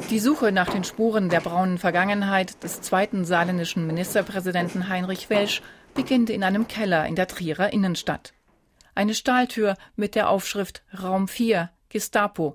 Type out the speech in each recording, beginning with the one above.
Die Suche nach den Spuren der braunen Vergangenheit des zweiten saarländischen Ministerpräsidenten Heinrich Welsch beginnt in einem Keller in der Trierer Innenstadt. Eine Stahltür mit der Aufschrift Raum 4, Gestapo,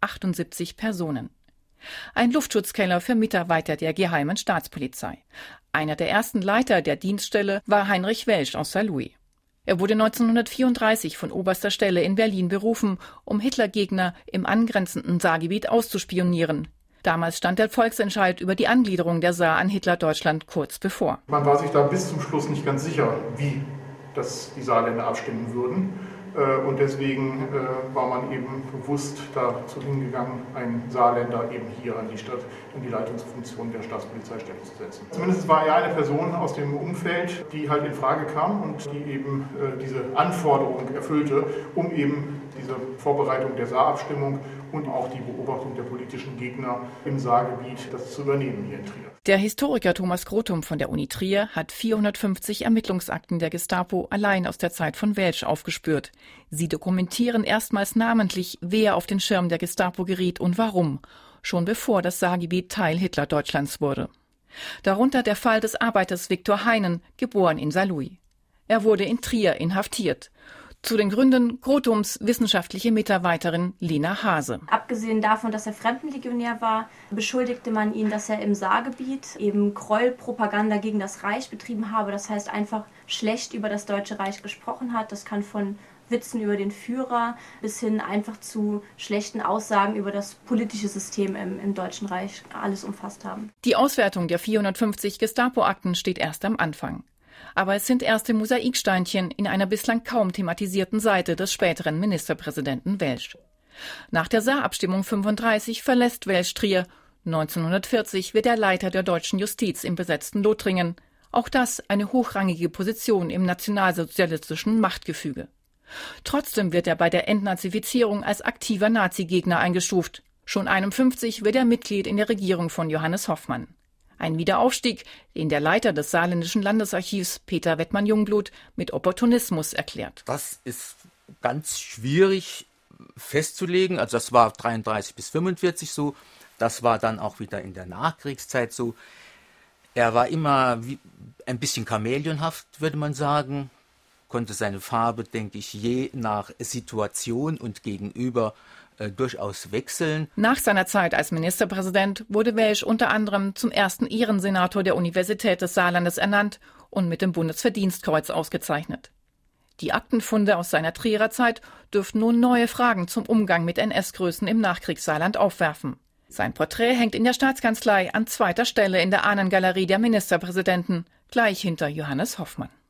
78 Personen. Ein Luftschutzkeller für Mitarbeiter der Geheimen Staatspolizei. Einer der ersten Leiter der Dienststelle war Heinrich Welsch aus Saarlouis. Er wurde 1934 von oberster Stelle in Berlin berufen, um Hitlergegner im angrenzenden Saargebiet auszuspionieren. Damals stand der Volksentscheid über die Angliederung der Saar an Hitler-Deutschland kurz bevor. Man war sich da bis zum Schluss nicht ganz sicher, wie die Saarländer abstimmen würden. Und deswegen war man eben bewusst dazu hingegangen, einen Saarländer eben hier an die Leitungsfunktion der Staatspolizeistelle zu setzen. Zumindest war er eine Person aus dem Umfeld, die halt in Frage kam und die eben diese Anforderung erfüllte, um eben diese Vorbereitung der Saarabstimmung und auch die Beobachtung der politischen Gegner im Saargebiet, das zu übernehmen hier in Trier. Der Historiker Thomas Grothum von der Uni Trier hat 450 Ermittlungsakten der Gestapo allein aus der Zeit von Welsch aufgespürt. Sie dokumentieren erstmals namentlich, wer auf den Schirm der Gestapo geriet und warum, schon bevor das Saargebiet Teil Hitler-Deutschlands wurde. Darunter der Fall des Arbeiters Viktor Heinen, geboren in Saarlouis. Er wurde in Trier inhaftiert. Zu den Gründen Grothums wissenschaftliche Mitarbeiterin Lena Hase. Abgesehen davon, dass er Fremdenlegionär war, beschuldigte man ihn, dass er im Saargebiet eben Gräuelpropaganda gegen das Reich betrieben habe. Das heißt, einfach schlecht über das Deutsche Reich gesprochen hat. Das kann von Witzen über den Führer bis hin einfach zu schlechten Aussagen über das politische System im Deutschen Reich alles umfasst haben. Die Auswertung der 450 Gestapo-Akten steht erst am Anfang. Aber es sind erste Mosaiksteinchen in einer bislang kaum thematisierten Seite des späteren Ministerpräsidenten Welsch. Nach der Saarabstimmung 1935 verlässt Welsch Trier. 1940 wird er Leiter der deutschen Justiz im besetzten Lothringen. Auch das eine hochrangige Position im nationalsozialistischen Machtgefüge. Trotzdem wird er bei der Entnazifizierung als aktiver Nazi-Gegner eingestuft. Schon 1951 wird er Mitglied in der Regierung von Johannes Hoffmann. Ein Wiederaufstieg, den der Leiter des Saarländischen Landesarchivs, Peter Wettmann-Jungblut, mit Opportunismus erklärt. Das ist ganz schwierig festzulegen. Also das war 1933 bis 1945 so. Das war dann auch wieder in der Nachkriegszeit so. Er war immer ein bisschen chamäleonhaft, würde man sagen. Konnte seine Farbe, denke ich, je nach Situation und Gegenüber durchaus wechseln. Nach seiner Zeit als Ministerpräsident wurde Welsch unter anderem zum ersten Ehrensenator der Universität des Saarlandes ernannt und mit dem Bundesverdienstkreuz ausgezeichnet. Die Aktenfunde aus seiner Trierer Zeit dürften nun neue Fragen zum Umgang mit NS-Größen im Nachkriegssaarland aufwerfen. Sein Porträt hängt in der Staatskanzlei an zweiter Stelle in der Ahnengalerie der Ministerpräsidenten, gleich hinter Johannes Hoffmann.